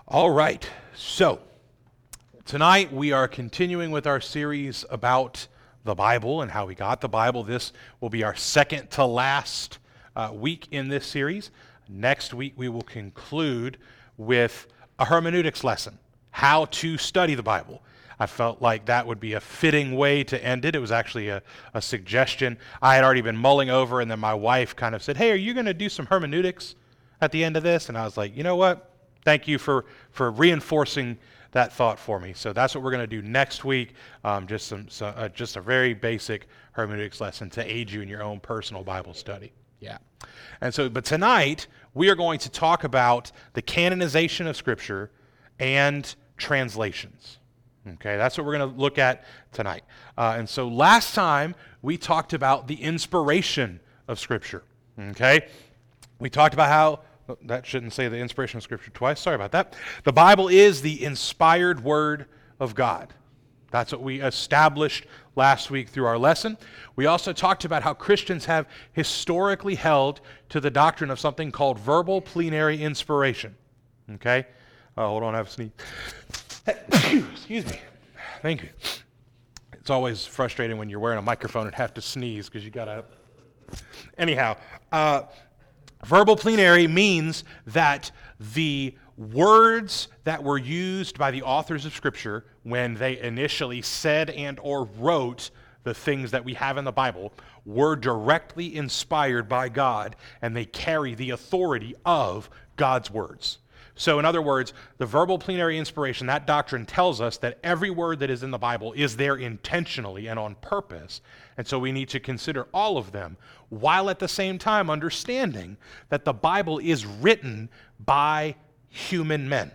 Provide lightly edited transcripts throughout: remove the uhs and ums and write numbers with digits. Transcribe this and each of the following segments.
All right, so tonight we are continuing with our series about the Bible and how we got the Bible. This will be our second to last week in this series. Next week we will conclude with a hermeneutics lesson, how to study the Bible. I felt like that would be a fitting way to end it. It was actually a suggestion I had already been mulling over, and then my wife kind of said, "Hey, are you going to do some hermeneutics at the end of this?" And I was like, you know what? Thank you for reinforcing that thought for me. So that's what we're going to do next week, just a very basic hermeneutics lesson to aid you in your own personal Bible study. Yeah. And so, but tonight, we are going to talk about the canonization of Scripture and translations. Okay, that's what we're going to look at tonight. And so last time, we talked about the inspiration of Scripture. Okay? We talked about how that shouldn't say the inspiration of Scripture twice. Sorry about that. The Bible is the inspired Word of God. That's what we established last week through our lesson. We also talked about how Christians have historically held to the doctrine of something called verbal plenary inspiration. Okay? Hold on, I have a sneeze. Excuse me. Thank you. It's always frustrating when you're wearing a microphone and have to sneeze because you got to... Anyhow, verbal plenary means that the words that were used by the authors of Scripture when they initially said and or wrote the things that we have in the Bible were directly inspired by God, and they carry the authority of God's words. So in other words, the verbal plenary inspiration, that doctrine tells us that every word that is in the Bible is there intentionally and on purpose. And so we need to consider all of them, while at the same time understanding that the Bible is written by human men.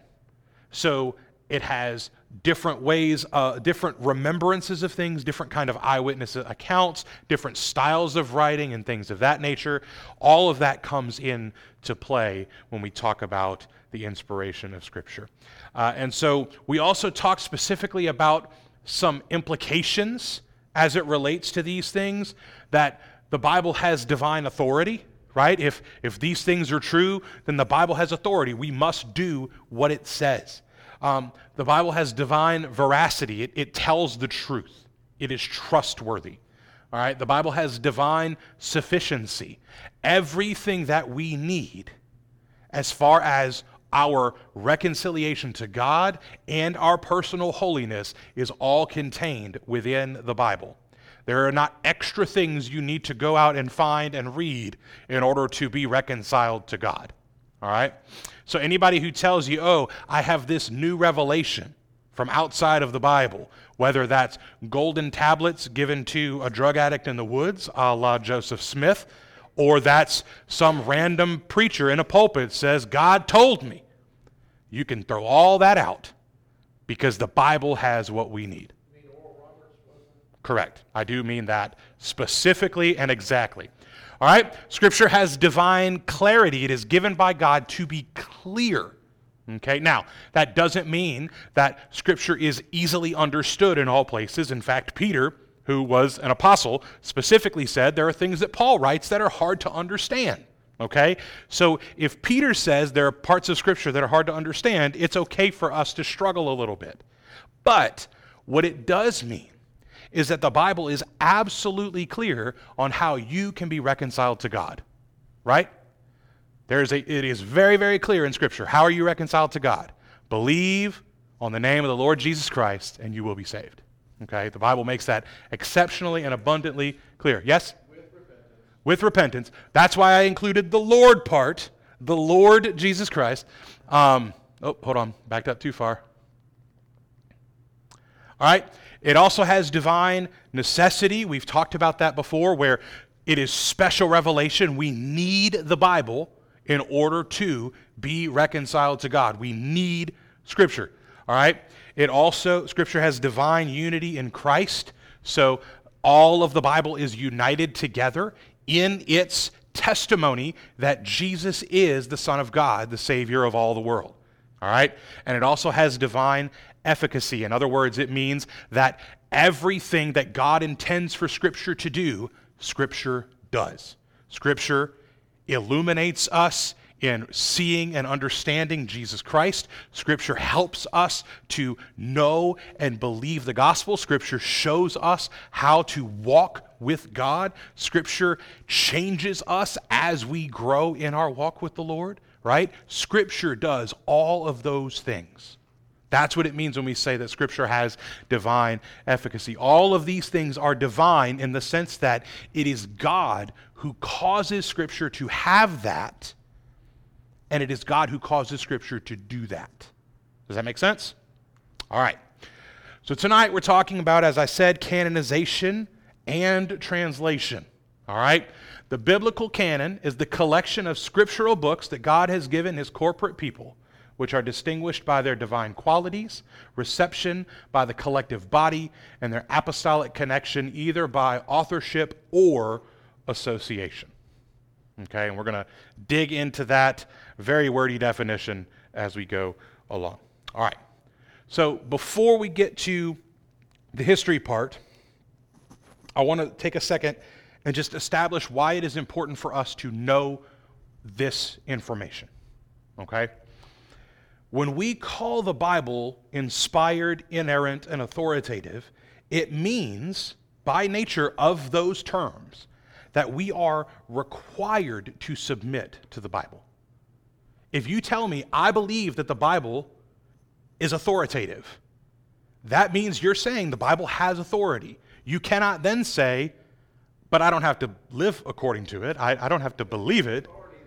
So it has different ways, different remembrances of things, different kind of eyewitness accounts, different styles of writing and things of that nature. All of that comes into play when we talk about the inspiration of Scripture. And so we also talked specifically about some implications as it relates to these things, that the Bible has divine authority, right? If these things are true, then the Bible has authority. We must do what it says. The Bible has divine veracity. It tells the truth. It is trustworthy. All right? The Bible has divine sufficiency. Everything that we need as far as our reconciliation to God and our personal holiness is all contained within the Bible. There are not extra things you need to go out and find and read in order to be reconciled to God. All right? So anybody who tells you, oh, I have this new revelation from outside of the Bible, whether that's golden tablets given to a drug addict in the woods, a la Joseph Smith, or that's some random preacher in a pulpit says, God told me. You can throw all that out because the Bible has what we need. You mean Oral Roberts wasn't? Correct. I do mean that specifically and exactly. All right? Scripture has divine clarity. It is given by God to be clear. Okay? Now, that doesn't mean that Scripture is easily understood in all places. In fact, Peter, who was an apostle, specifically said there are things that Paul writes that are hard to understand. Okay? So if Peter says there are parts of Scripture that are hard to understand, it's okay for us to struggle a little bit. But what it does mean is that the Bible is absolutely clear on how you can be reconciled to God. Right? It is very, very clear in Scripture. How are you reconciled to God? Believe on the name of the Lord Jesus Christ and you will be saved. Okay? The Bible makes that exceptionally and abundantly clear. Yes? With repentance. That's why I included the Lord part, the Lord Jesus Christ. Hold on, backed up too far. All right, it also has divine necessity. We've talked about that before, where it is special revelation. We need the Bible in order to be reconciled to God. We need Scripture. All right, Scripture has divine unity in Christ. So all of the Bible is united together in its testimony that Jesus is the Son of God, the Savior of all the world. All right? And it also has divine efficacy. In other words, it means that everything that God intends for Scripture to do, Scripture does. Scripture illuminates us. in seeing and understanding Jesus Christ. Scripture helps us to know and believe the gospel. Scripture shows us how to walk with God. Scripture changes us as we grow in our walk with the Lord, right? Scripture does all of those things. That's what it means when we say that Scripture has divine efficacy. All of these things are divine in the sense that it is God who causes Scripture to have that, and it is God who causes Scripture to do that. Does that make sense? All right. So tonight we're talking about, as I said, canonization and translation. All right? The biblical canon is the collection of scriptural books that God has given his corporate people, which are distinguished by their divine qualities, reception by the collective body, and their apostolic connection either by authorship or association. Okay, and we're going to dig into that very wordy definition as we go along. All right, so before we get to the history part, I want to take a second and just establish why it is important for us to know this information. Okay? When we call the Bible inspired, inerrant, and authoritative, it means, by nature of those terms, that we are required to submit to the Bible. If you tell me, I believe that the Bible is authoritative, that means you're saying the Bible has authority. You cannot then say, but I don't have to live according to it. I don't have to believe it.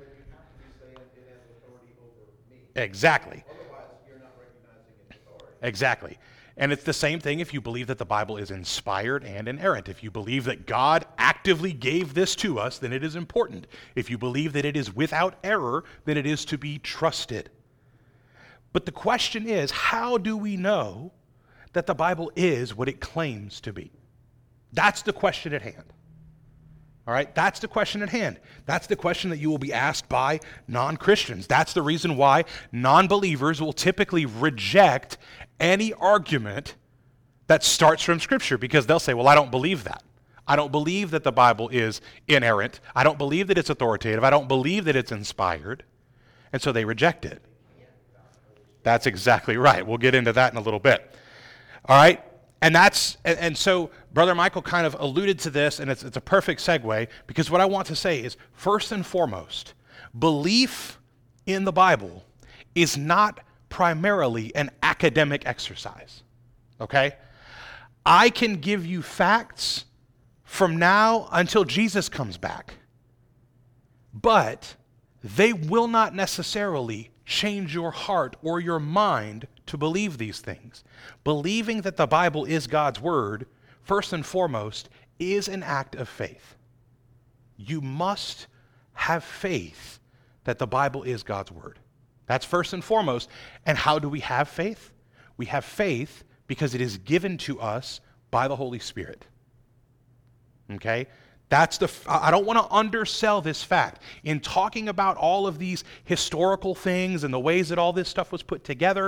Exactly. Otherwise, you're not recognizing its authority. Exactly. And it's the same thing if you believe that the Bible is inspired and inerrant. If you believe that God actively gave this to us, then it is important. If you believe that it is without error, then it is to be trusted. But the question is, how do we know that the Bible is what it claims to be? That's the question at hand. All right, that's the question at hand. That's the question that you will be asked by non-Christians. That's the reason why non-believers will typically reject any argument that starts from Scripture, because they'll say, well, I don't believe that. I don't believe that the Bible is inerrant. I don't believe that it's authoritative. I don't believe that it's inspired. And so they reject it. That's exactly right. We'll get into that in a little bit. All right? And so Brother Michael kind of alluded to this, and it's a perfect segue, because what I want to say is, first and foremost, belief in the Bible is not primarily an academic exercise, okay? I can give you facts from now until Jesus comes back, but they will not necessarily change your heart or your mind to believe these things. Believing that the Bible is God's word, first and foremost, is an act of faith. You must have faith that the Bible is God's word. That's first and foremost. And how do we have faith? We have faith because it is given to us by the Holy Spirit. Okay? I don't want to undersell this fact. In talking about all of these historical things and the ways that all this stuff was put together,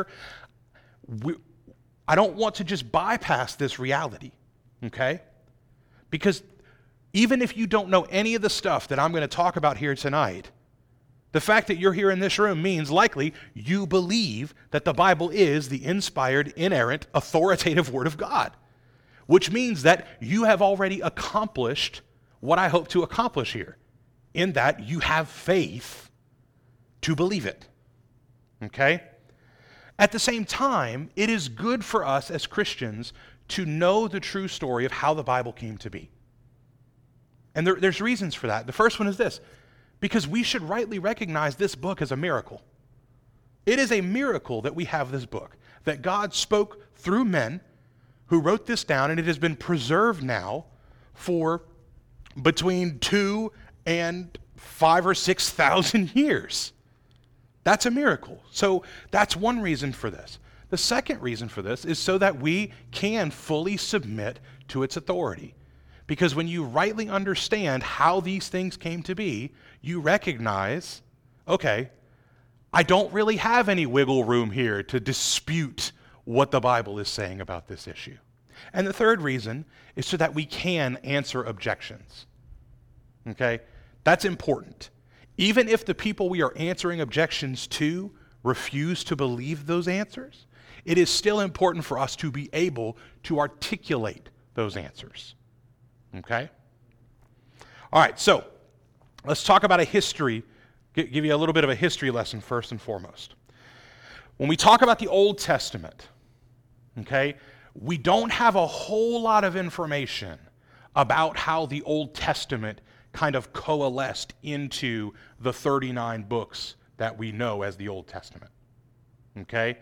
I don't want to just bypass this reality, okay? Because even if you don't know any of the stuff that I'm going to talk about here tonight, the fact that you're here in this room means likely you believe that the Bible is the inspired, inerrant, authoritative Word of God, which means that you have already accomplished what I hope to accomplish here, in that you have faith to believe it, okay? At the same time, it is good for us as Christians to know the true story of how the Bible came to be. And there's reasons for that. The first one is this, because we should rightly recognize this book as a miracle. It is a miracle that we have this book, that God spoke through men who wrote this down, and it has been preserved now for between 2,000 and 5,000 or 6,000 years. That's a miracle. So that's one reason for this. The second reason for this is so that we can fully submit to its authority. Because when you rightly understand how these things came to be, you recognize, okay, I don't really have any wiggle room here to dispute what the Bible is saying about this issue. And the third reason is so that we can answer objections. Okay? That's important. even if the people we are answering objections to refuse to believe those answers, it is still important for us to be able to articulate those answers. Okay? All right, so let's talk about a history, give you a little bit of a history lesson first and foremost. When we talk about the Old Testament, okay, we don't have a whole lot of information about how the Old Testament kind of coalesced into the 39 books that we know as the Old Testament. Okay?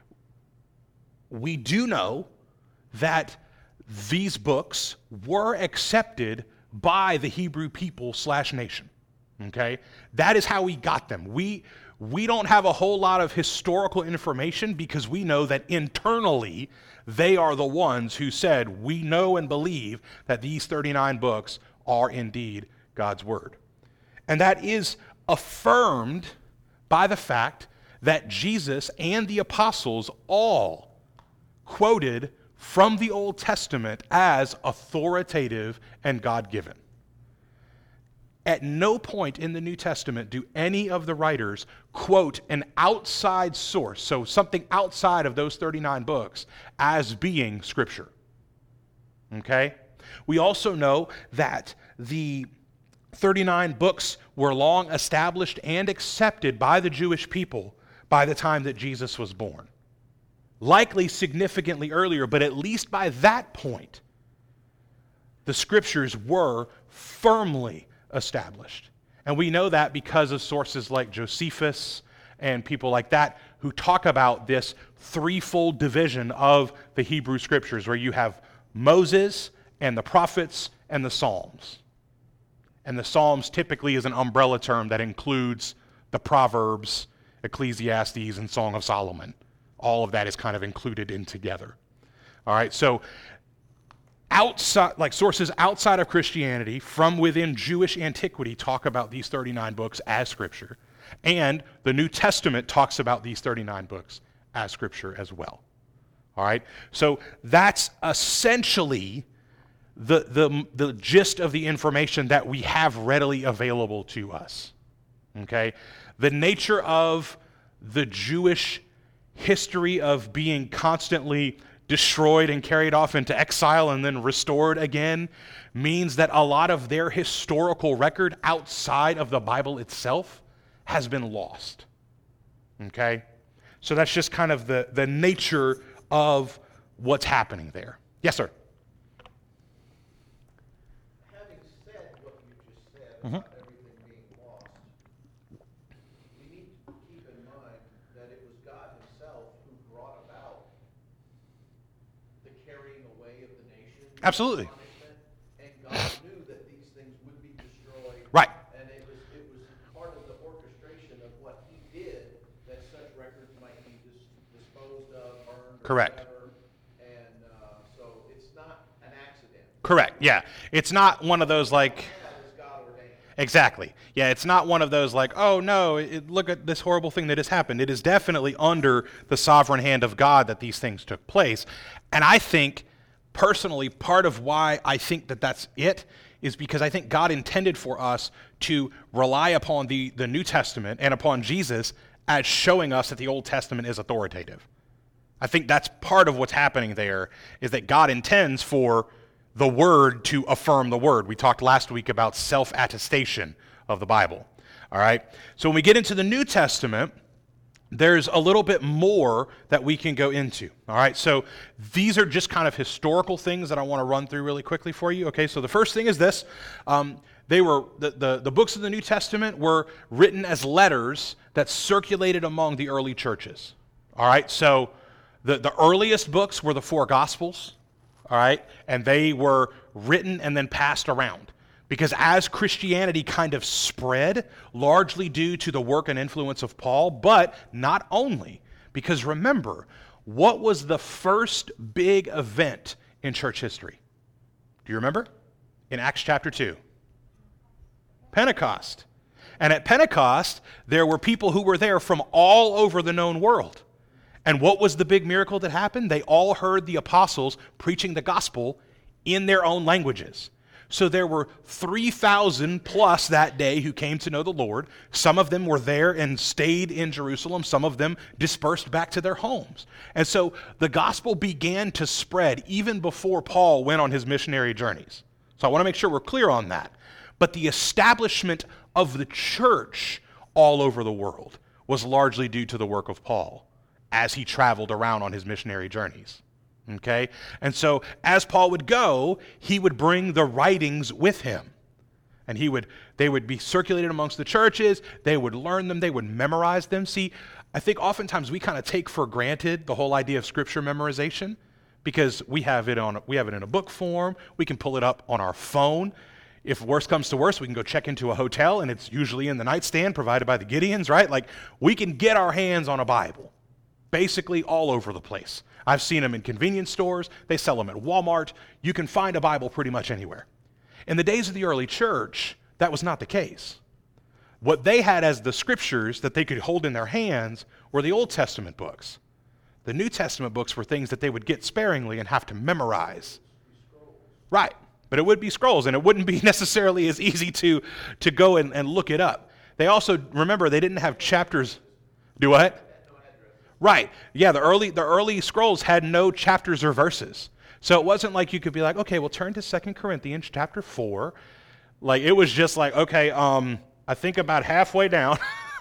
We do know that these books were accepted by the Hebrew people / nation. Okay? That is how we got them. We don't have a whole lot of historical information because we know that internally they are the ones who said, we know and believe that these 39 books are indeed God's Word. And that is affirmed by the fact that Jesus and the apostles all quoted from the Old Testament as authoritative and God-given. At no point in the New Testament do any of the writers quote an outside source, so something outside of those 39 books, as being Scripture. Okay? We also know that the 39 books were long established and accepted by the Jewish people by the time that Jesus was born. Likely significantly earlier, but at least by that point, the Scriptures were firmly established. And we know that because of sources like Josephus and people like that who talk about this threefold division of the Hebrew Scriptures, where you have Moses and the prophets and the Psalms. And the Psalms typically is an umbrella term that includes the Proverbs, Ecclesiastes, and Song of Solomon. All of that is kind of included in together. All right, so outside, like sources outside of Christianity from within Jewish antiquity talk about these 39 books as Scripture, and the New Testament talks about these 39 books as Scripture as well. All right, so that's essentially the gist of the information that we have readily available to us. Okay, the nature of the Jewish history of being constantly destroyed and carried off into exile and then restored again means that a lot of their historical record outside of the Bible itself has been lost. Okay? So that's just kind of the nature of what's happening there. Yes, sir? Having said what you just said about everything being lost, we need to keep in mind that it was God Himself who brought about the carrying away of the nation. Absolutely. And God knew that these things would be destroyed. Right. And it was part of the orchestration of what He did that such records might be disposed of, burned, Correct. or whatever. And so it's not an accident. Correct, yeah. It's not one of those like... That is God ordained. Exactly. Yeah, it's not one of those like, oh no, look at this horrible thing that has happened. It is definitely under the sovereign hand of God that these things took place. And I think, personally, part of why I think that that's it is because I think God intended for us to rely upon the New Testament and upon Jesus as showing us that the Old Testament is authoritative. I think that's part of what's happening there, is that God intends for the Word to affirm the Word. We talked last week about self-attestation of the Bible. All right? So when we get into the New Testament, there's a little bit more that we can go into. All right? So these are just kind of historical things that I want to run through really quickly for you. Okay? So the first thing is this. They were the books of the New Testament were written as letters that circulated among the early churches. All right? So the earliest books were the four Gospels. All right? And they were written and then passed around. Because as Christianity kind of spread, largely due to the work and influence of Paul, but not only. Because remember, what was the first big event in church history? Do you remember? In Acts chapter 2. Pentecost. And at Pentecost, there were people who were there from all over the known world. And what was the big miracle that happened? They all heard the apostles preaching the gospel in their own languages. So there were 3,000 plus that day who came to know the Lord. Some of them were there and stayed in Jerusalem. Some of them dispersed back to their homes. And so the gospel began to spread even before Paul went on his missionary journeys. So I want to make sure we're clear on that. But the establishment of the church all over the world was largely due to the work of Paul as he traveled around on his missionary journeys. Okay? And so as Paul would go, he would bring the writings with him. And they would be circulated amongst the churches, they would learn them, they would memorize them. See, I think oftentimes we kind of take for granted the whole idea of scripture memorization because we have it in a book form, we can pull it up on our phone. If worse comes to worse, we can go check into a hotel and it's usually in the nightstand provided by the Gideons, right? Like we can get our hands on a Bible basically all over the place. I've seen them in convenience stores. They sell them at Walmart. You can find a Bible pretty much anywhere. In the days of the early church, that was not the case. What they had as the scriptures that they could hold in their hands were the Old Testament books. The New Testament books were things that they would get sparingly and have to memorize. Right, but it would be scrolls, and it wouldn't be necessarily as easy to go and look it up. They also, remember, they didn't have chapters. Do what? Right. Yeah, the early scrolls had no chapters or verses. So it wasn't like you could be like, okay, well, turn to 2 Corinthians chapter 4. Like, it was just like, okay, I think about halfway down.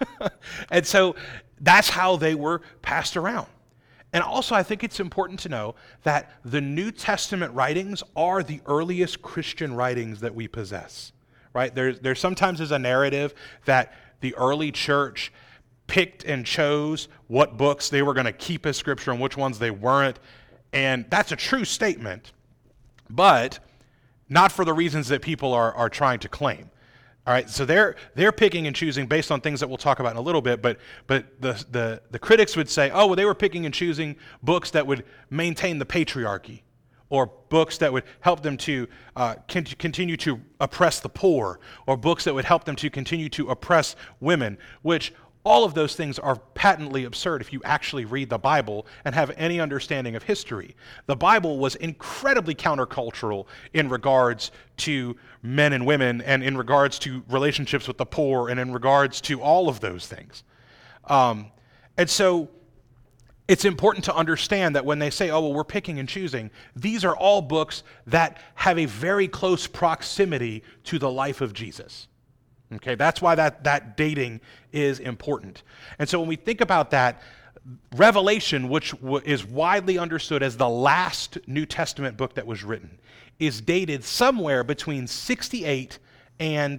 And so that's how they were passed around. And also, I think it's important to know that the New Testament writings are the earliest Christian writings that we possess, right? There sometimes is a narrative that the early church picked and chose what books they were going to keep as scripture and which ones they weren't. And that's a true statement, but not for the reasons that people are trying to claim. All right, so they're picking and choosing based on things that we'll talk about in a little bit, but the critics would say, oh, well, they were picking and choosing books that would maintain the patriarchy, or books that would help them to continue to oppress the poor, or books that would help them to continue to oppress women, which all of those things are patently absurd if you actually read the Bible and have any understanding of history. The Bible was incredibly countercultural in regards to men and women, and in regards to relationships with the poor, and in regards to all of those things. And so it's important to understand that when they say, oh, well, we're picking and choosing, these are all books that have a very close proximity to the life of Jesus. Okay, that's why that dating is important. And so when we think about that, Revelation, which is widely understood as the last New Testament book that was written, is dated somewhere between 68 and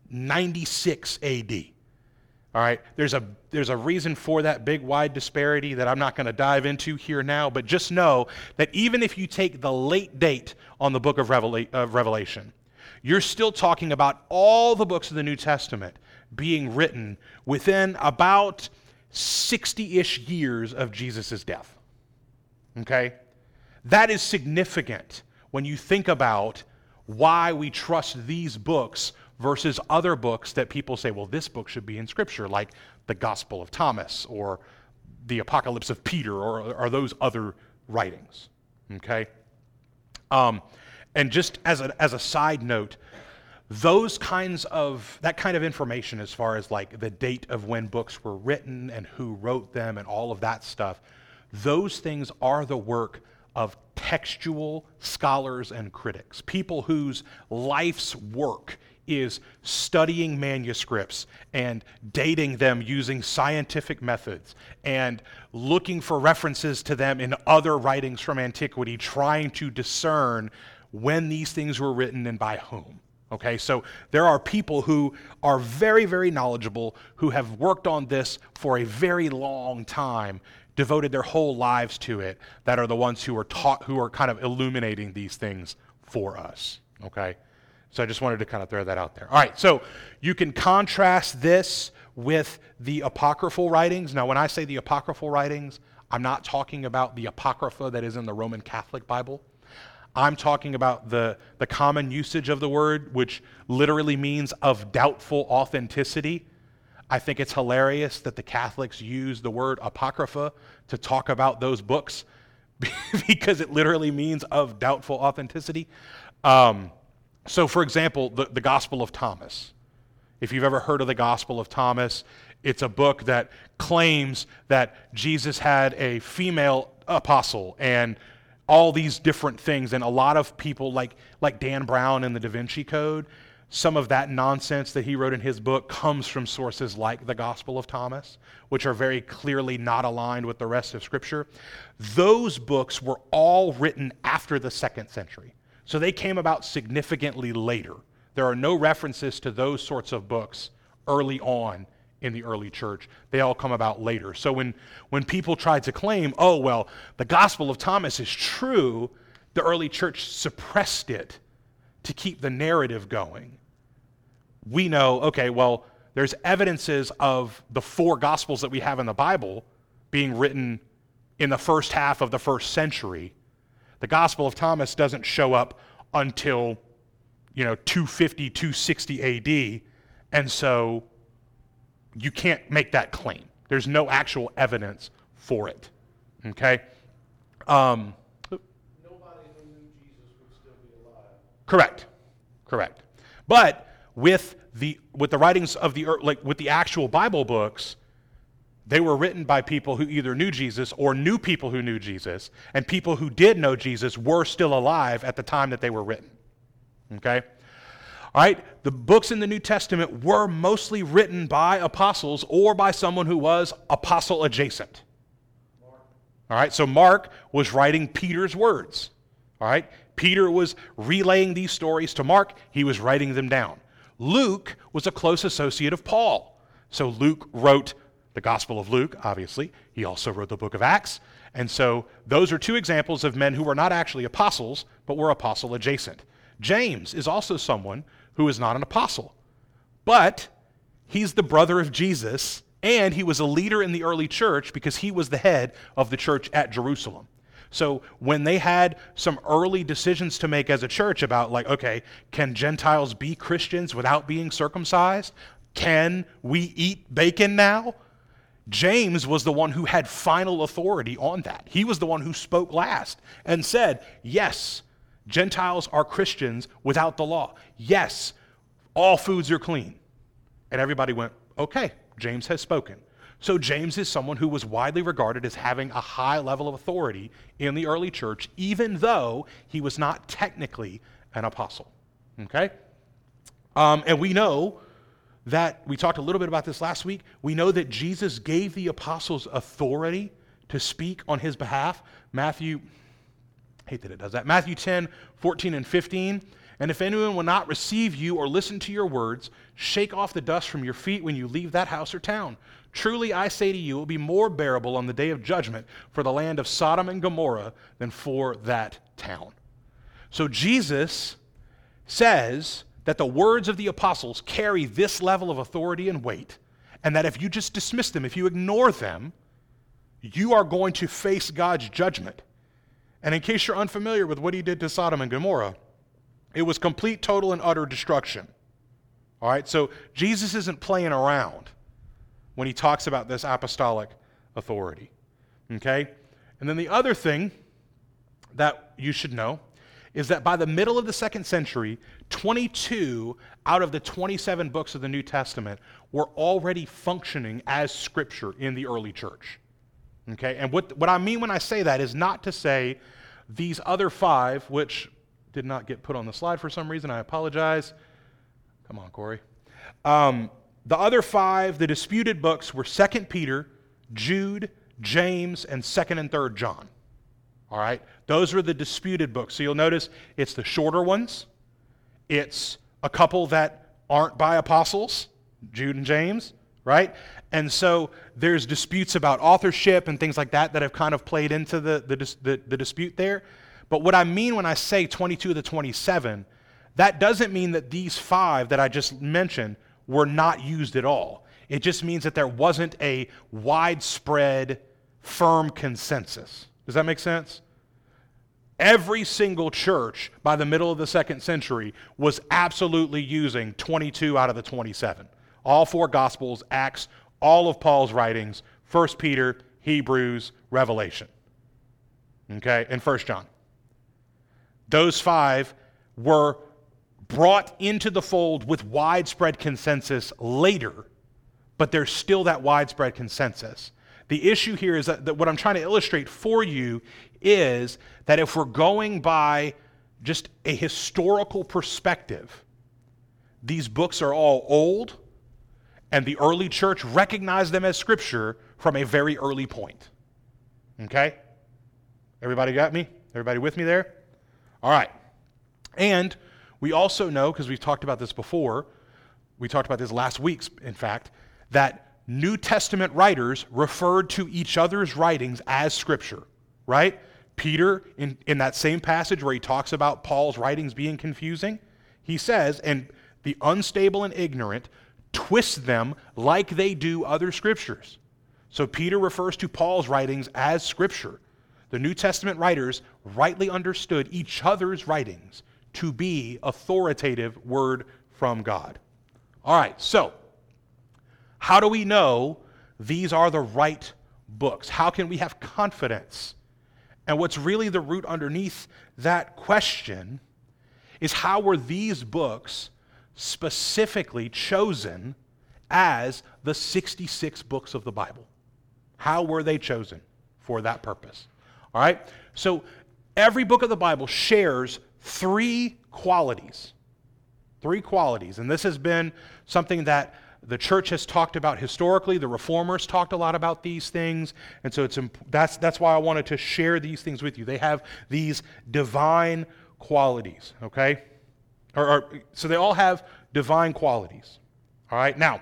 96 AD. All right, there's a reason for that big wide disparity that I'm not going to dive into here now, but just know that even if you take the late date on the book of Revelation, you're still talking about all the books of the New Testament being written within about 60-ish years of Jesus' death. Okay? That is significant when you think about why we trust these books versus other books that people say, well, this book should be in Scripture, like the Gospel of Thomas or the Apocalypse of Peter or those other writings. Okay? And just as a side note, that kind of information as far as like the date of when books were written and who wrote them and all of that stuff, those things are the work of textual scholars and critics, people whose life's work is studying manuscripts and dating them using scientific methods and looking for references to them in other writings from antiquity, trying to discern when these things were written and by whom. Okay, so there are people who are very, very knowledgeable, who have worked on this for a very long time, devoted their whole lives to it, that are the ones who are kind of illuminating these things for us. Okay, so I just wanted to kind of throw that out there. All right, so you can contrast this with the apocryphal writings. Now, when I say the apocryphal writings, I'm not talking about the Apocrypha that is in the Roman Catholic Bible. I'm talking about the common usage of the word, which literally means of doubtful authenticity. I think it's hilarious that the Catholics use the word apocrypha to talk about those books because it literally means of doubtful authenticity. So, for example, the Gospel of Thomas. If you've ever heard of the Gospel of Thomas, it's a book that claims that Jesus had a female apostle and all these different things. And a lot of people like Dan Brown in the Da Vinci Code, some of that nonsense that he wrote in his book comes from sources like the Gospel of Thomas, which are very clearly not aligned with the rest of Scripture. Those books were all written after the 2nd century. So they came about significantly later. There are no references to those sorts of books early on in the early church. They all come about later. So when people tried to claim, oh, well, the Gospel of Thomas is true, the early church suppressed it to keep the narrative going. We know, okay, well, there's evidences of the 4 Gospels that we have in the Bible being written in the first half of the 1st century. The Gospel of Thomas doesn't show up until, 250, 260 AD, and so you can't make that claim. There's no actual evidence for it, okay? Nobody who knew Jesus would still be alive. Correct. But with the writings of with the actual Bible books, they were written by people who either knew Jesus or knew people who knew Jesus, and people who did know Jesus were still alive at the time that they were written. Okay? All right? The books in the New Testament were mostly written by apostles or by someone who was apostle adjacent. All right? So Mark was writing Peter's words. All right? Peter was relaying these stories to Mark. He was writing them down. Luke was a close associate of Paul. So Luke wrote the Gospel of Luke, obviously. He also wrote the book of Acts. And so those are 2 examples of men who were not actually apostles, but were apostle adjacent. James is also someone who is not an apostle, but he's the brother of Jesus, and he was a leader in the early church because he was the head of the church at Jerusalem. So when they had some early decisions to make as a church about okay, can Gentiles be Christians without being circumcised? Can we eat bacon now? James was the one who had final authority on that. He was the one who spoke last and said, yes, Gentiles are Christians without the law. Yes, all foods are clean. And everybody went, okay, James has spoken. So James is someone who was widely regarded as having a high level of authority in the early church, even though he was not technically an apostle. Okay? And we know that, we talked a little bit about this last week, we know that Jesus gave the apostles authority to speak on his behalf. Matthew 10, 14, and 15. And if anyone will not receive you or listen to your words, shake off the dust from your feet when you leave that house or town. Truly I say to you, it will be more bearable on the day of judgment for the land of Sodom and Gomorrah than for that town. So Jesus says that the words of the apostles carry this level of authority and weight, and that if you just dismiss them, if you ignore them, you are going to face God's judgment. And in case you're unfamiliar with what he did to Sodom and Gomorrah, it was complete, total, and utter destruction. All right, so Jesus isn't playing around when he talks about this apostolic authority. Okay? And then the other thing that you should know is that by the middle of the 2nd century, 22 out of the 27 books of the New Testament were already functioning as Scripture in the early church. Okay? And what I mean when I say that is not to say these other 5, which did not get put on the slide for some reason, I apologize. Come on, Corey. The other 5, the disputed books were 2 Peter, Jude, James, and 2nd and 3rd John. All right? Those are the disputed books. So you'll notice it's the shorter ones. It's a couple that aren't by apostles, Jude and James, right? And so there's disputes about authorship and things like that that have kind of played into the dispute there. But what I mean when I say 22 of the 27, that doesn't mean that these 5 that I just mentioned were not used at all. It just means that there wasn't a widespread, firm consensus. Does that make sense? Every single church by the middle of the 2nd century was absolutely using 22 out of the 27. All 4 Gospels, Acts, all of Paul's writings, 1 Peter, Hebrews, Revelation, okay, and 1 John. Those 5 were brought into the fold with widespread consensus later, but there's still that widespread consensus. The issue here is that what I'm trying to illustrate for you is that if we're going by just a historical perspective, these books are all old, and the early church recognized them as Scripture from a very early point. Okay? Everybody got me? Everybody with me there? All right. And we also know, because we've talked about this before, we talked about this last week, in fact, that New Testament writers referred to each other's writings as Scripture, right? Peter, in that same passage where he talks about Paul's writings being confusing, he says, and the unstable and ignorant twist them like they do other scriptures. So Peter refers to Paul's writings as Scripture. The New Testament writers rightly understood each other's writings to be authoritative word from God. All right, so how do we know these are the right books? How can we have confidence? And what's really the root underneath that question is, how were these books specifically chosen as the 66 books of the Bible? How were they chosen for that purpose? All right? So every book of the Bible shares three qualities. Three qualities. And this has been something that the church has talked about historically. The reformers talked a lot about these things. And so that's why I wanted to share these things with you. They have these divine qualities, okay? So they all have divine qualities. All right? Now,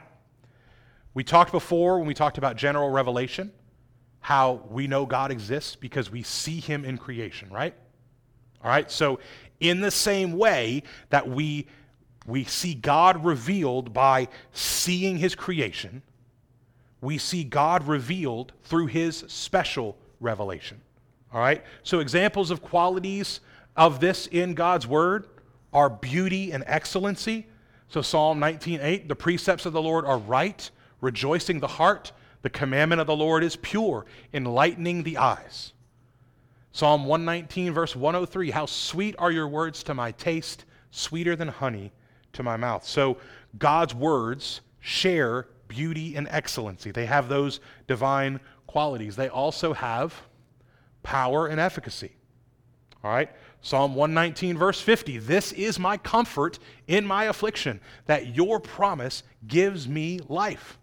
we talked before when we talked about general revelation, how we know God exists because we see him in creation, right? All right? So in the same way that we see God revealed by seeing his creation, we see God revealed through his special revelation. All right? So examples of qualities of this in God's word are beauty and excellency. So Psalm 19:8, the precepts of the Lord are right, rejoicing the heart. The commandment of the Lord is pure, enlightening the eyes. Psalm 119, verse 103, how sweet are your words to my taste, sweeter than honey to my mouth. So God's words share beauty and excellency. They have those divine qualities. They also have power and efficacy. All right? Psalm 119, verse 50, this is my comfort in my affliction, that your promise gives me life.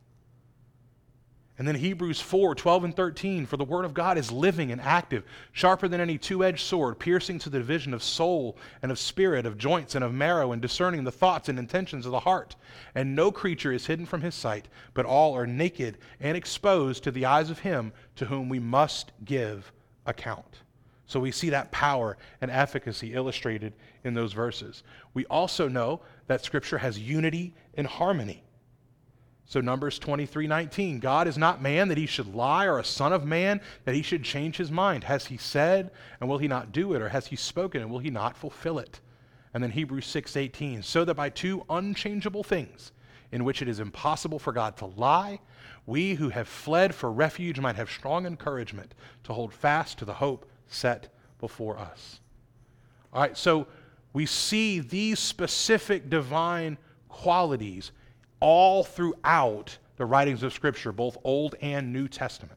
And then Hebrews 4, 12 and 13, for the word of God is living and active, sharper than any two-edged sword, piercing to the division of soul and of spirit, of joints and of marrow, and discerning the thoughts and intentions of the heart. And no creature is hidden from his sight, but all are naked and exposed to the eyes of him to whom we must give account. So we see that power and efficacy illustrated in those verses. We also know that Scripture has unity and harmony. So Numbers 23:19, God is not man that he should lie, or a son of man that he should change his mind. Has he said, and will he not do it? Or has he spoken, and will he not fulfill it? And then Hebrews 6:18, so that by two unchangeable things, in which it is impossible for God to lie, we who have fled for refuge might have strong encouragement to hold fast to the hope set before us. All right, so we see these specific divine qualities all throughout the writings of Scripture, both Old and New Testament.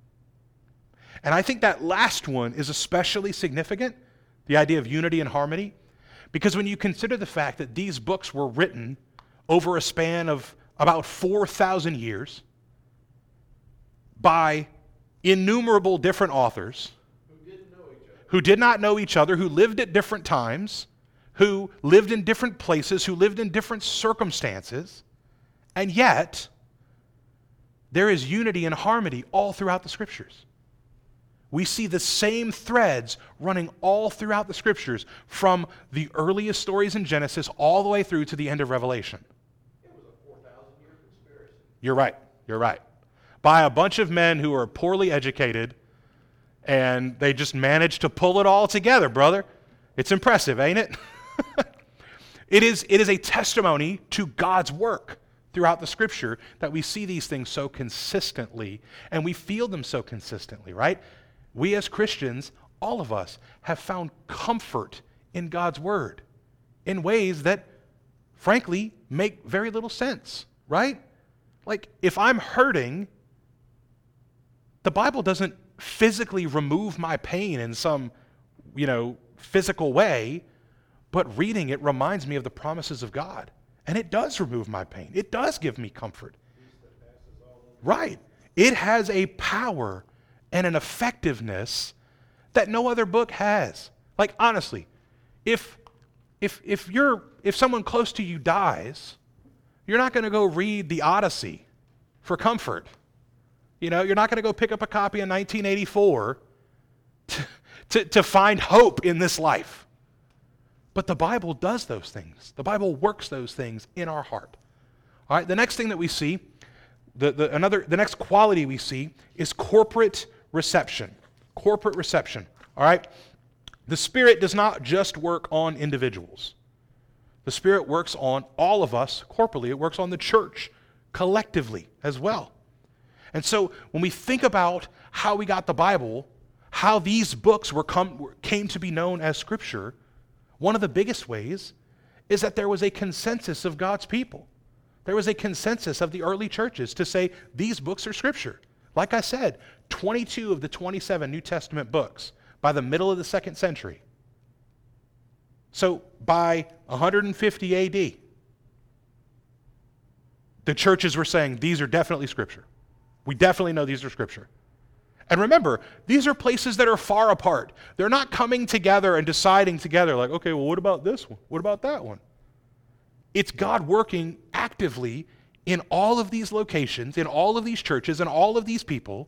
And I think that last one is especially significant, the idea of unity and harmony, because when you consider the fact that these books were written over a span of about 4,000 years by innumerable different authors who did not know each other, who lived at different times, who lived in different places, who lived in different circumstances, and yet, there is unity and harmony all throughout the Scriptures. We see the same threads running all throughout the Scriptures, from the earliest stories in Genesis all the way through to the end of Revelation. It was a 4,000-year conspiracy. You're right. By a bunch of men who are poorly educated, and they just managed to pull it all together, brother. It's impressive, ain't it? It is a testimony to God's work throughout the Scripture that we see these things so consistently, and we feel them so consistently, right? We as Christians, all of us, have found comfort in God's Word in ways that frankly, make very little sense, right? Like, if I'm hurting, the Bible doesn't physically remove my pain in some, physical way, but reading it reminds me of the promises of God. And it does remove my pain. It does give me comfort. Right. It has a power and an effectiveness that no other book has. Like, honestly, if someone close to you dies, you're not going to go read the Odyssey for comfort. You're not going to go pick up a copy in 1984 to find hope in this life. But the Bible does those things. The Bible works those things in our heart. All right, the next thing that we see, the next quality we see is corporate reception. Corporate reception. All right? The Spirit does not just work on individuals. The Spirit works on all of us corporately. It works on the church collectively as well. And so when we think about how we got the Bible, how these books came to be known as Scripture, one of the biggest ways is that there was a consensus of God's people. There was a consensus of the early churches to say these books are Scripture. Like I said, 22 of the 27 New Testament books by the middle of the 2nd century. So by 150 AD, the churches were saying these are definitely Scripture. We definitely know these are Scripture. And remember, these are places that are far apart. They're not coming together and deciding together like, okay, well, what about this one? What about that one? It's God working actively in all of these locations, in all of these churches, and all of these people,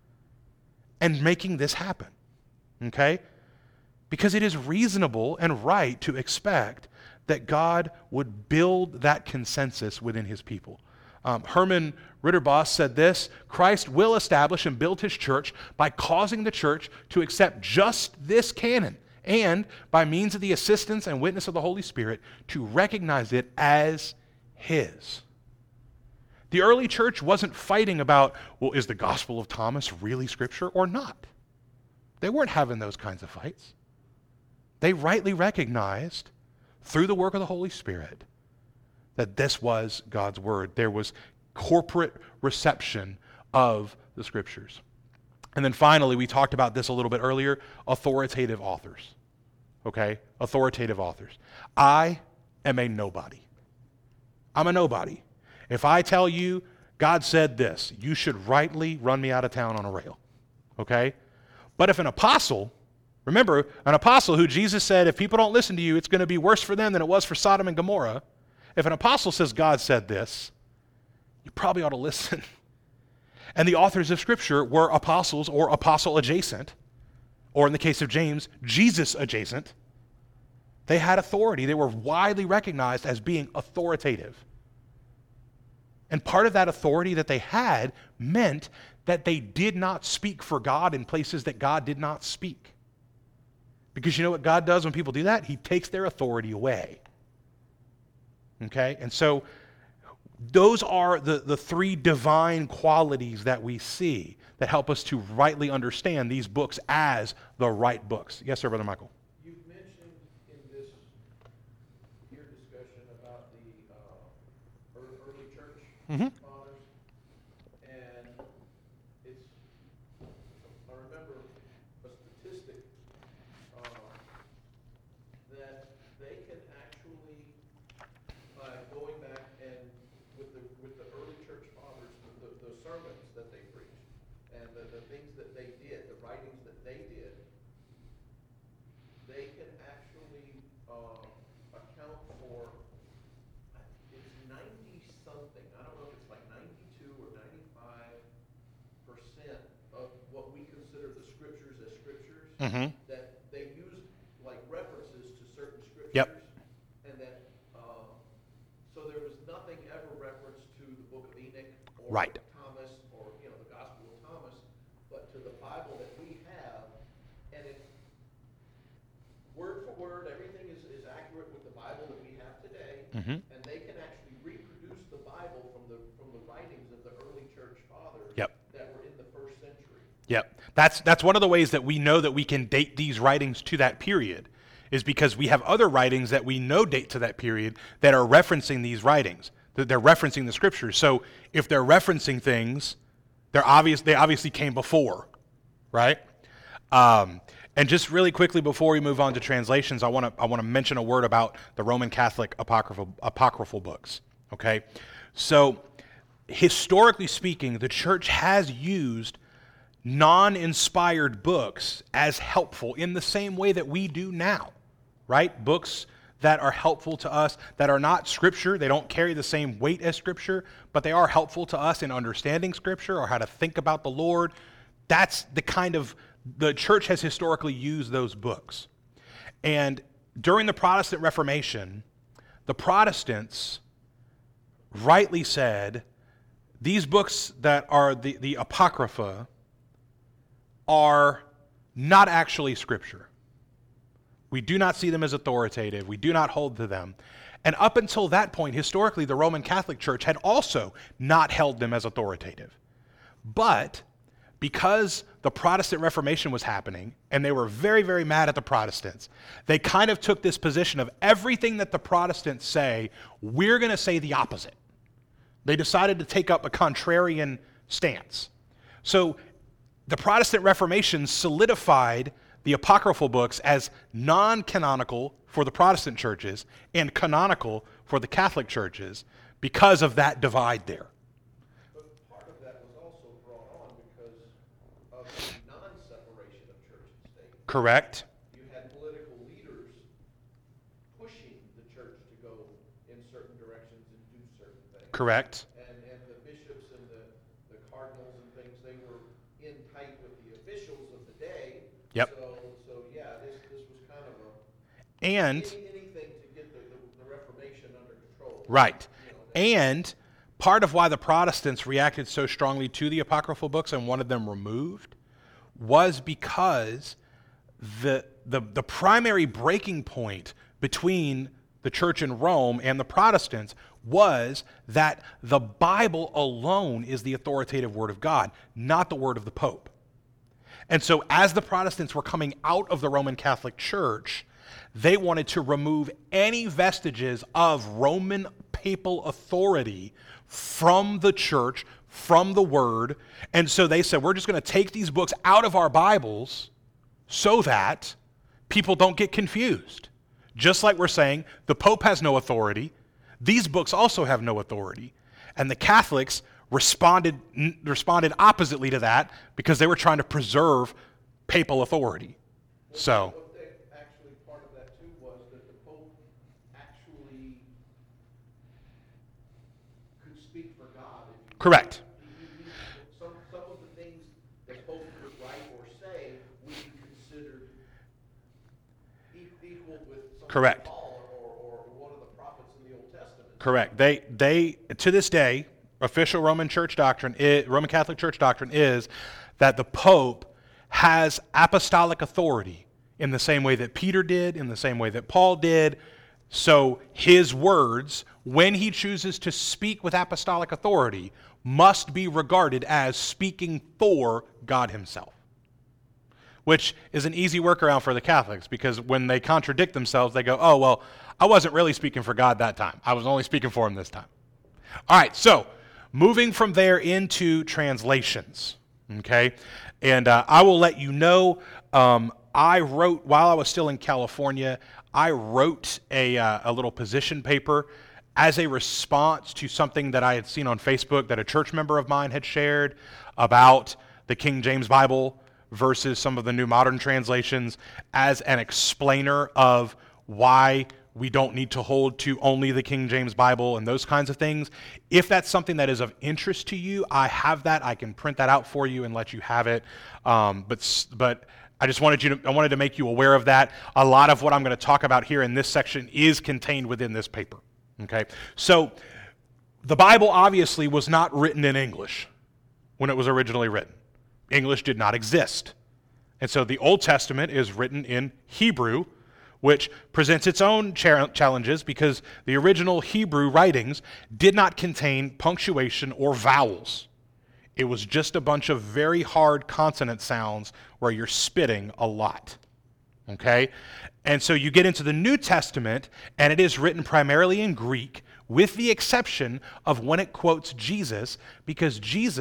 and making this happen. Okay? Because it is reasonable and right to expect that God would build that consensus within his people. Herman Ritterboss said this: Christ will establish and build his church by causing the church to accept just this canon, and by means of the assistance and witness of the Holy Spirit to recognize it as his. The early church wasn't fighting about, well, is the Gospel of Thomas really Scripture or not? They weren't having those kinds of fights. They rightly recognized, through the work of the Holy Spirit, that this was God's Word. There was corporate reception of the Scriptures. And then finally, we talked about this a little bit earlier, authoritative authors. Okay? Authoritative authors. I am a nobody. I'm a nobody. If I tell you, God said this, you should rightly run me out of town on a rail. Okay? But if an apostle, remember, an apostle who Jesus said, if people don't listen to you, it's going to be worse for them than it was for Sodom and Gomorrah. If an apostle says God said this, you probably ought to listen. And the authors of Scripture were apostles or apostle adjacent, or in the case of James, Jesus adjacent. They had authority. They were widely recognized as being authoritative. And part of that authority that they had meant that they did not speak for God in places that God did not speak. Because you know what God does when people do that? He takes their authority away. Okay? And so those are the three divine qualities that we see that help us to rightly understand these books as the right books. Yes, sir, Brother Michael. You've mentioned in your discussion about the early church fathers, and I remember a statistic that they can actually, by going back and with the early church fathers, the sermons that they preached, and the things that they did, the writings that they did, they can actually account for, it's 90-something, I don't know if it's like 92 or 95% of what we consider the scriptures as scriptures, that they use like references to certain scriptures. Yep. And that, so there was nothing ever referenced to the book of Enoch or Right. Thomas or, the Gospel of Thomas, but to the Bible that we have, and it, word for word, everything is accurate with the Bible that we have today, and they can actually reproduce the Bible from the writings of the early church fathers Yep. that were in the first century. Yep. That's one of the ways that we know that we can date these writings to that period, is because we have other writings that we know date to that period that are referencing these writings, that they're referencing the scriptures. So if they're referencing things, they obviously came before, right? And just really quickly before we move on to translations, I want to mention a word about the Roman Catholic apocryphal books. Okay, so historically speaking, the church has used non-inspired books as helpful in the same way that we do now, right? Books that are helpful to us, that are not Scripture. They don't carry the same weight as Scripture, but they are helpful to us in understanding Scripture or how to think about the Lord. That's the church has historically used those books. And during the Protestant Reformation, the Protestants rightly said, these books that are the Apocrypha are not actually Scripture. We do not see them as authoritative. We do not hold to them. And up until that point, historically, the Roman Catholic Church had also not held them as authoritative. But because the Protestant Reformation was happening, and they were very, very mad at the Protestants, they kind of took this position of everything that the Protestants say, we're going to say the opposite. They decided to take up a contrarian stance. So the Protestant Reformation solidified the apocryphal books as non-canonical for the Protestant churches and canonical for the Catholic churches because of that divide there. But part of that was also brought on because of the non-separation of church and state. Correct. You had political leaders pushing the church to go in certain directions and do certain things. Correct. And the bishops and the cardinals and things, they were in tight with the officials of the day. Yep. So yeah, this was kind of anything to get the Reformation under control. Right. And part of why the Protestants reacted so strongly to the apocryphal books and wanted them removed was because the primary breaking point between the church in Rome and the Protestants was that the Bible alone is the authoritative word of God, not the word of the Pope. And so as the Protestants were coming out of the Roman Catholic Church, they wanted to remove any vestiges of Roman papal authority from the church, from the word. And so they said, we're just going to take these books out of our Bibles so that people don't get confused. Just like we're saying, the Pope has no authority. These books also have no authority. And the Catholics responded oppositely to that because they were trying to preserve papal authority. So, Actually, part of that too was that the Pope actually could speak for God. correct. Some of the things that Pope would write or say would be considered equal with something Correct. Paul or one of the prophets in the Old Testament. Correct. They to this day, official Roman Catholic Church doctrine is that the Pope has apostolic authority in the same way that Peter did, in the same way that Paul did. So his words, when he chooses to speak with apostolic authority, must be regarded as speaking for God himself. Which is an easy workaround for the Catholics, because when they contradict themselves, they go, oh, well, I wasn't really speaking for God that time. I was only speaking for him this time. All right, so moving from there into translations, okay? And I will let you know, I wrote, while I was still in California, I wrote a little position paper as a response to something that I had seen on Facebook that a church member of mine had shared about the King James Bible versus some of the New Modern translations, as an explainer of why we don't need to hold to only the King James Bible and those kinds of things. If that's something that is of interest to you, I have that. I can print that out for you and let you have it. But I just wanted to make you aware of that. A lot of what I'm going to talk about here in this section is contained within this paper. Okay, so the Bible obviously was not written in English when it was originally written. English did not exist. And so the Old Testament is written in Hebrew, which presents its own challenges because the original Hebrew writings did not contain punctuation or vowels. It was just a bunch of very hard consonant sounds where you're spitting a lot. Okay? And so you get into the New Testament, and it is written primarily in Greek, with the exception of when it quotes Jesus, because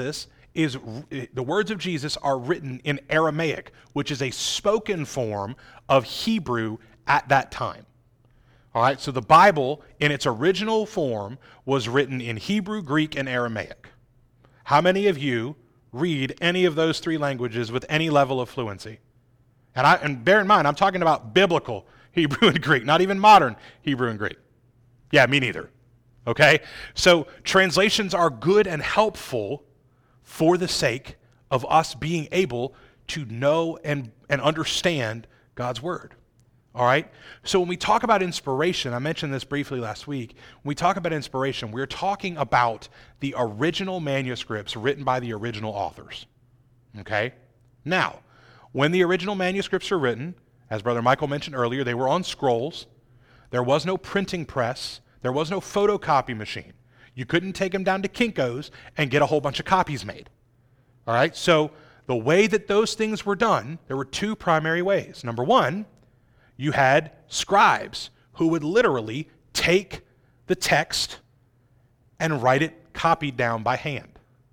the words of Jesus are written in Aramaic, which is a spoken form of Hebrew at that time. All right, so the Bible in its original form was written in Hebrew, Greek, and Aramaic. How many of you read any of those three languages with any level of fluency? And bear in mind, I'm talking about biblical Hebrew and Greek, not even modern Hebrew and Greek. Yeah, me neither. Okay? So translations are good and helpful for the sake of us being able to know and understand God's word. All right? So when we talk about inspiration, I mentioned this briefly last week. When we talk about inspiration, we're talking about the original manuscripts written by the original authors. Okay? Now, when the original manuscripts were written, as Brother Michael mentioned earlier, they were on scrolls. There was no printing press. There was no photocopy machine. You couldn't take them down to Kinko's and get a whole bunch of copies made. All right? So the way that those things were done, there were two primary ways. Number one, you had scribes who would literally take the text and write it copied down by hand.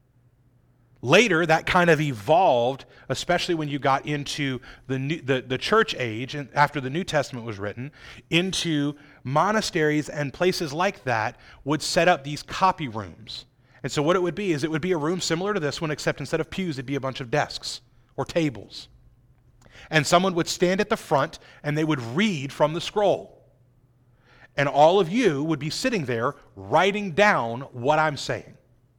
Later, that kind of evolved, especially when you got into the church age, and after the New Testament was written, into monasteries and places like that would set up these copy rooms. And so what it would be is it would be a room similar to this one, except instead of pews, it'd be a bunch of desks or tables. And someone would stand at the front and they would read from the scroll. And all of you would be sitting there writing down what I'm saying.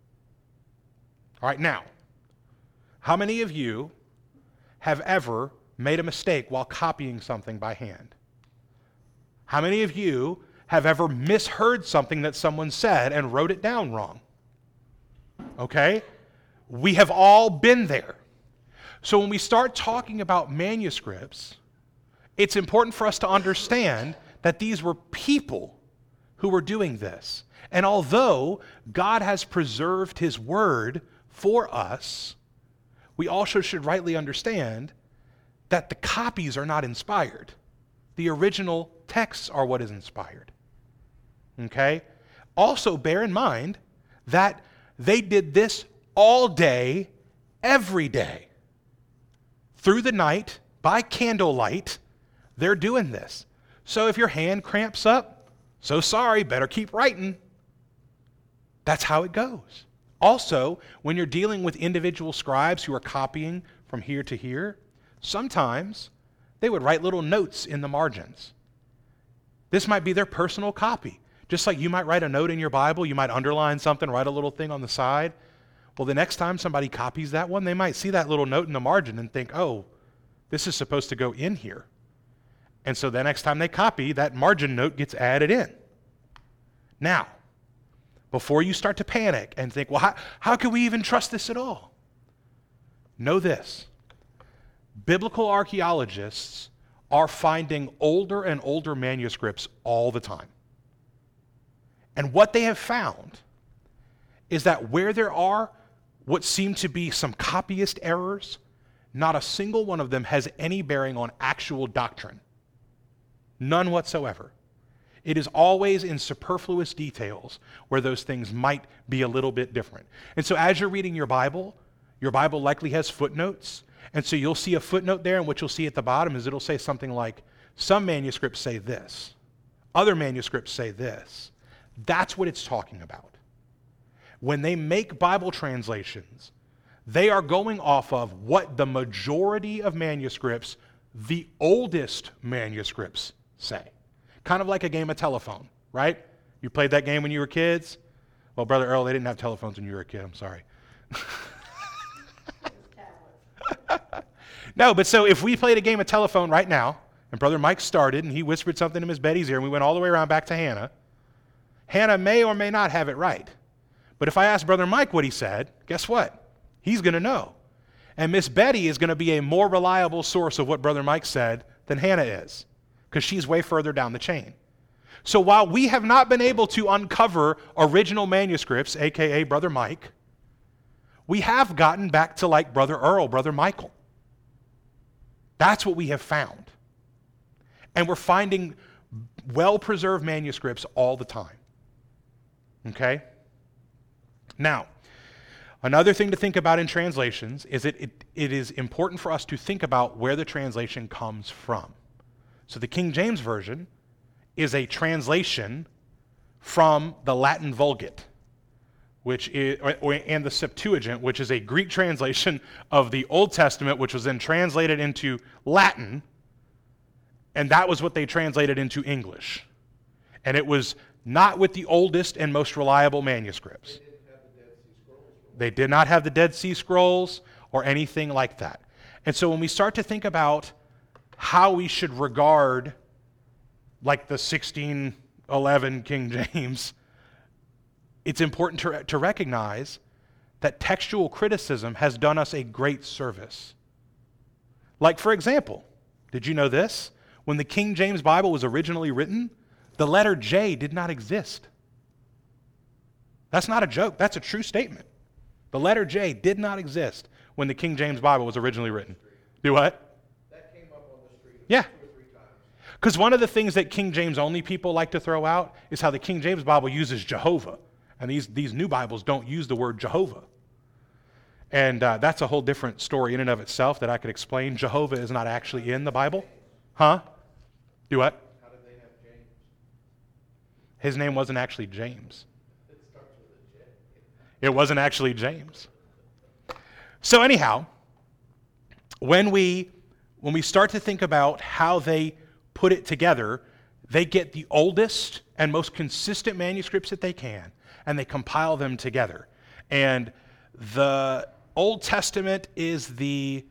All right, now, how many of you have ever made a mistake while copying something by hand? How many of you have ever misheard something that someone said and wrote it down wrong? Okay? We have all been there. So when we start talking about manuscripts, it's important for us to understand that these were people who were doing this. And although God has preserved his word for us, we also should rightly understand that the copies are not inspired. The original texts are what is inspired. Okay? Also, bear in mind that they did this all day, every day. Through the night, by candlelight, they're doing this. So if your hand cramps up, so sorry, better keep writing. That's how it goes. Also, when you're dealing with individual scribes who are copying from here to here, sometimes they would write little notes in the margins. This might be their personal copy. Just like you might write a note in your Bible, you might underline something, write a little thing on the side. Well, the next time somebody copies that one, they might see that little note in the margin and think, oh, this is supposed to go in here. And so the next time they copy, that margin note gets added in. Now, before you start to panic and think, well, how can we even trust this at all? Know this. Biblical archaeologists are finding older and older manuscripts all the time. And what they have found is that where there are what seem to be some copyist errors, not a single one of them has any bearing on actual doctrine. None whatsoever. It is always in superfluous details where those things might be a little bit different. And so as you're reading your Bible likely has footnotes. And so you'll see a footnote there, and what you'll see at the bottom is it'll say something like, some manuscripts say this. Other manuscripts say this. That's what it's talking about. When they make Bible translations, they are going off of what the majority of manuscripts, the oldest manuscripts, say. Kind of like a game of telephone, right? You played that game when you were kids? Well, Brother Earl, they didn't have telephones when you were a kid. I'm sorry. No, but so if we played a game of telephone right now, and Brother Mike started, and he whispered something in Miss Betty's ear, and we went all the way around back to Hannah, Hannah may or may not have it right. But if I ask Brother Mike what he said, guess what? He's going to know. And Miss Betty is going to be a more reliable source of what Brother Mike said than Hannah is, because she's way further down the chain. So while we have not been able to uncover original manuscripts, aka Brother Mike, we have gotten back to like Brother Earl, Brother Michael. That's what we have found. And we're finding well-preserved manuscripts all the time. Okay? Now, another thing to think about in translations is it is important for us to think about where the translation comes from. So the King James Version is a translation from the Latin Vulgate, which is, and the Septuagint, which is a Greek translation of the Old Testament, which was then translated into Latin, and that was what they translated into English. And it was not with the oldest and most reliable manuscripts. They did not have the Dead Sea Scrolls or anything like that. And so when we start to think about how we should regard like the 1611 King James, it's important to recognize that textual criticism has done us a great service. Like, for example, did you know this? When the King James Bible was originally written, the letter J did not exist. That's not a joke. That's a true statement. The letter J did not exist when the King James Bible was originally written. Do what? That came up on the street Yeah. 2 or 3 times. Because one of the things that King James only people like to throw out is how the King James Bible uses Jehovah. And these new Bibles don't use the word Jehovah. And that's a whole different story in and of itself that I could explain. Jehovah is not actually in the Bible. Huh? Do what? How did they have James? His name wasn't actually James. It starts with a J. It wasn't actually James. So anyhow, when we start to think about how they put it together, they get the oldest and most consistent manuscripts that they can, and they compile them together. And the Old Testament is the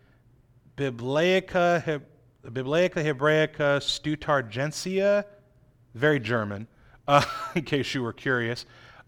Bibliotheca Hebraica Stuttargensia, very German, in case you were curious.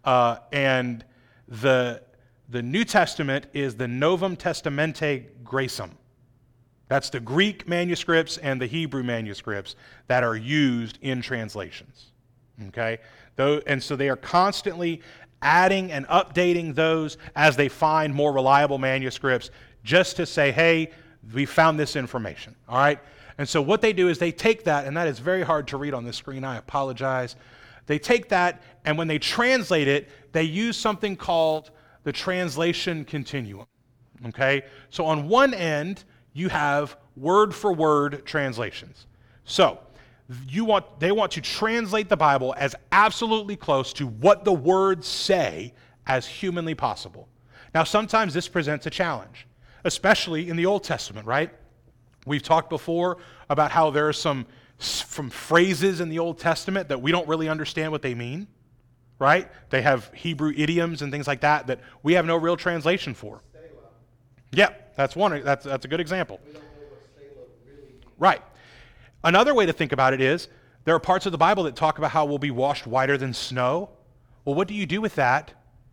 And the New Testament is the Novum Testamente Graecum. That's the Greek manuscripts and the Hebrew manuscripts that are used in translations. Okay? And so they are constantly adding and updating those as they find more reliable manuscripts just to say, hey, we found this information. All right? And so what they do is they take that, and that is very hard to read on this screen, I apologize. They take that, and when they translate it, they use something called the translation continuum. Okay? So on one end, you have word-for-word translations. So they want to translate the Bible as absolutely close to what the words say as humanly possible. Now, sometimes this presents a challenge, especially in the Old Testament, right? We've talked before about how there are some phrases in the Old Testament that we don't really understand what they mean, right? They have Hebrew idioms and things like that that we have no real translation for. Yeah, that's one. That's a good example. We don't know what Selah really means. Right. Another way to think about it is there are parts of the Bible that talk about how we'll be washed whiter than snow. Well, what do you do with that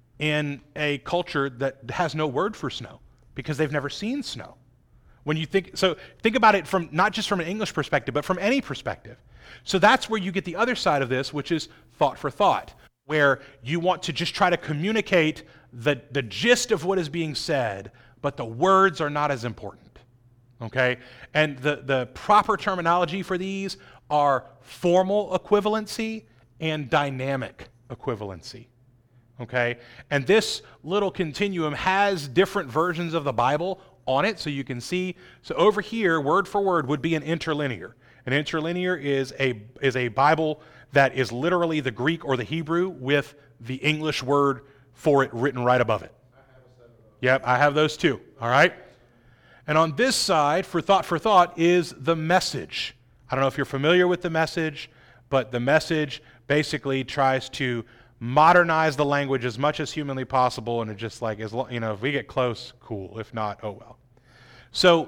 in a culture that has no word for snow because they've never seen snow? When you think about it from not just from an English perspective, but from any perspective. So that's where you get the other side of this, which is thought for thought, where you want to just try to communicate the gist of what is being said, but the words are not as important. Okay? And the proper terminology for these are formal equivalency and dynamic equivalency. Okay? And this little continuum has different versions of the Bible on it, so you can see. So over here, word for word would be an interlinear. An interlinear is a Bible that is literally the Greek or the Hebrew with the English word for it written right above it. Yep, I have those too. All right? And on this side, for thought, is the Message. I don't know if you're familiar with the Message, but the Message basically tries to modernize the language as much as humanly possible, and it just like, if we get close, cool. If not, oh well. So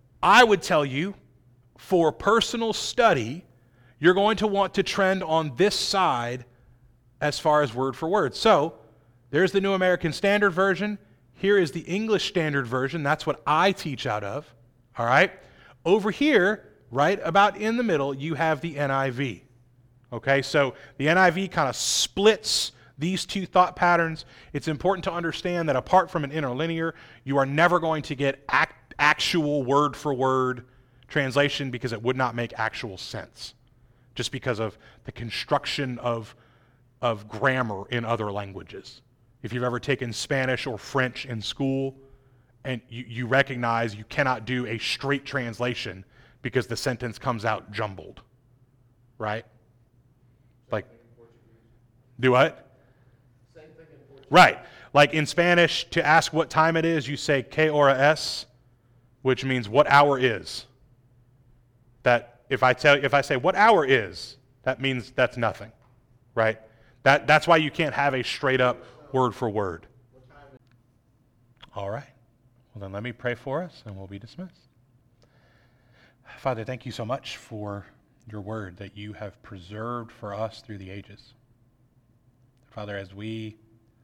I would tell you, for personal study, you're going to want to trend on this side as far as word for word. So there's the New American Standard Version. Here is the English Standard Version. That's what I teach out of. All right? Over here, right about in the middle, you have the NIV. Okay, so the NIV kind of splits these two thought patterns. It's important to understand that apart from an interlinear, you are never going to get actual word-for-word translation because it would not make actual sense. just because of the construction of grammar in other languages. If you've ever taken Spanish or French in school, and you recognize you cannot do a straight translation because the sentence comes out jumbled, right? Like, do what? Same thing in Portuguese. Right. Like in Spanish, to ask what time it is, you say "que hora es," which means what hour is. That if I say what hour is, that means that's nothing, right? That's why you can't have a straight up word for word. All right. Well, then let me pray for us and we'll be dismissed. Father, thank you so much for your word that you have preserved for us through the ages. Father, as we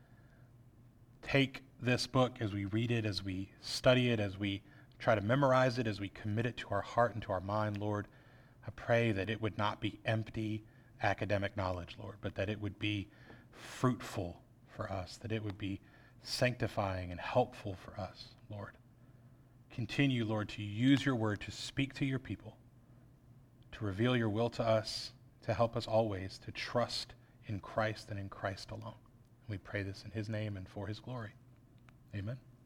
take this book, as we read it, as we study it, as we try to memorize it, as we commit it to our heart and to our mind, Lord, I pray that it would not be empty academic knowledge, Lord, but that it would be fruitful for us, that it would be sanctifying and helpful for us, Lord. Continue, Lord, to use your word to speak to your people, to reveal your will to us, to help us always to trust in Christ and in Christ alone. We pray this in his name and for his glory. Amen.